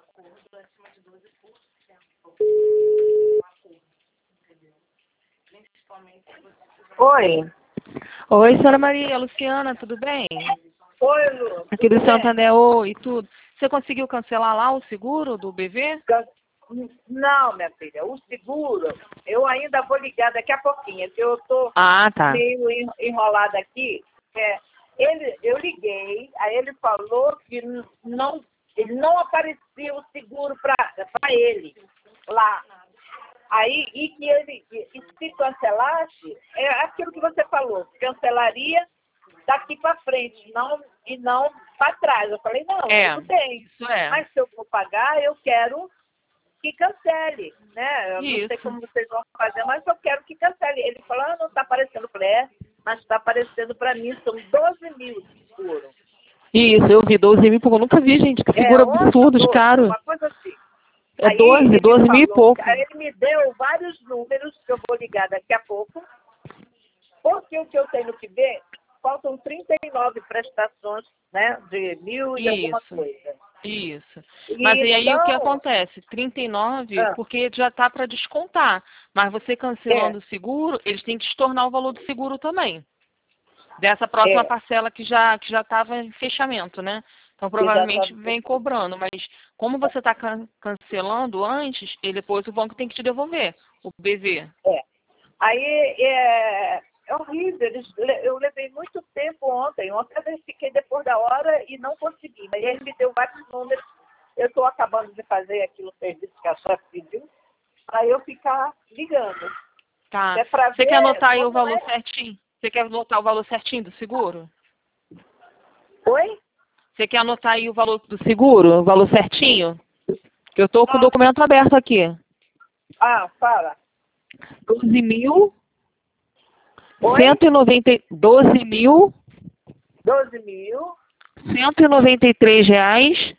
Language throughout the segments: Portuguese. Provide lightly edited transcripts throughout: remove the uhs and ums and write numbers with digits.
Oi. Oi, senhora Maria, Luciana, tudo bem? Oi, Lu. Aqui do Santander, oi, tudo. Você conseguiu cancelar lá o seguro do BV? Não, minha filha, o seguro, eu ainda vou ligar daqui a pouquinho, porque eu estou Tá. meio enrolada aqui. Eu liguei, aí ele falou que ele não aparecia o seguro para ele lá. Aí, e que ele, e se cancelasse, é aquilo que você falou, cancelaria daqui para frente, e não para trás. Eu falei, não, tudo bem, isso é. mas se eu vou pagar, eu quero que cancele, né? Eu não sei como vocês vão fazer, mas eu quero que cancele. Ele falou, não está aparecendo para ele, mas está aparecendo para mim, são 12 mil de seguro. Isso, eu vi 12 mil, porque eu nunca vi, gente, que seguro absurdo de 12, caro. uma coisa assim. É Aí 12 mil e pouco. Aí ele me deu vários números que eu vou ligar daqui a pouco, porque o que eu tenho que ver, faltam 39 prestações, né, de 1.000 e alguma coisa. Isso. Mas e aí o que acontece? 39, porque já está para descontar. Mas você cancelando o seguro, eles têm que estornar o valor do seguro também. Dessa próxima parcela que já estava em fechamento, né? Então provavelmente vem cobrando. Mas como você está cancelando antes, depois o banco tem que te devolver, o BV. Aí é horrível. Eu levei muito tempo ontem. Ontem eu fiquei depois da hora e não consegui. Mas ele me deu vários números. Eu estou acabando de fazer aquilo, o serviço que a chefe pediu, para eu ficar ligando. Tá. Você quer anotar aí o valor certinho? Você quer anotar o valor certinho do seguro? Oi? Você quer anotar aí o valor do seguro? O valor certinho? Que eu estou com o documento aberto aqui. Fala. 12 mil. Oi? 12 mil. 12 mil. R$ 193.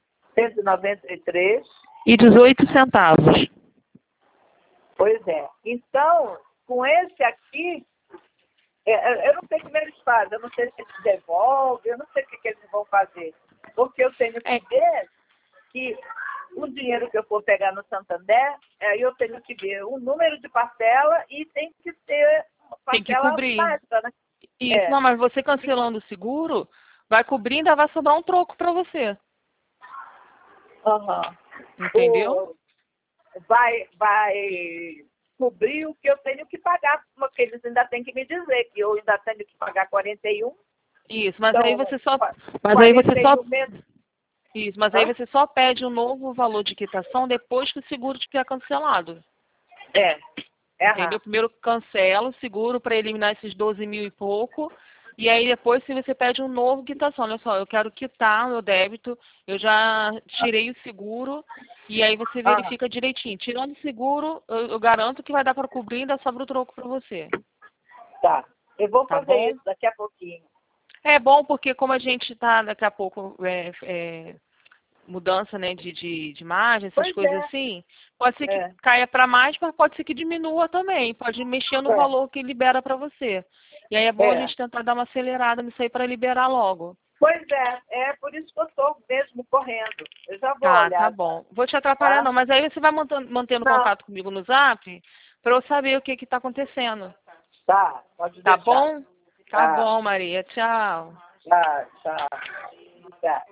193. E 18 centavos. Pois é. Então, com esse aqui, eu não sei como eles fazem, eu não sei se eles devolvem, eu não sei o que eles vão fazer. Porque eu tenho que ver que o dinheiro que eu for pegar no Santander, eu tenho que ver o número de parcela e tem que ter parcela. Tem que cobrir. Baixa, né? Isso, não, mas você cancelando o seguro, vai cobrir e ainda vai sobrar um troco para você. Entendeu? Vai cobrir o que eu tenho que pagar, porque eles ainda têm que me dizer que eu ainda tenho que pagar 41. Isso, mas então, aí você só. Isso, mas aí você só pede um novo valor de quitação depois que o seguro tiver cancelado. Entendeu? Primeiro cancela o seguro para eliminar esses 12 mil e pouco. E aí depois se você pede um novo quitação. Olha só, eu quero quitar o meu débito, eu já tirei o seguro, e aí você verifica direitinho. Tirando o seguro, eu garanto que vai dar para cobrir e ainda sobra o troco para você. Tá. Eu vou fazer isso daqui a pouquinho. É bom porque como a gente está daqui a pouco mudança, né, de imagem, essas coisas assim, pode ser que caia para mais, mas pode ser que diminua também. Pode mexer no valor que libera para você. E aí é bom a gente tentar dar uma acelerada nisso aí para liberar logo. Pois é por isso que eu estou mesmo correndo. Eu já vou olhar. Tá bom. Vou te atrapalhar não, mas aí você vai mantendo contato comigo no Zap para eu saber o que está acontecendo. Tá, pode deixar. Tá bom? Tá bom, Maria. Tchau. Tchau.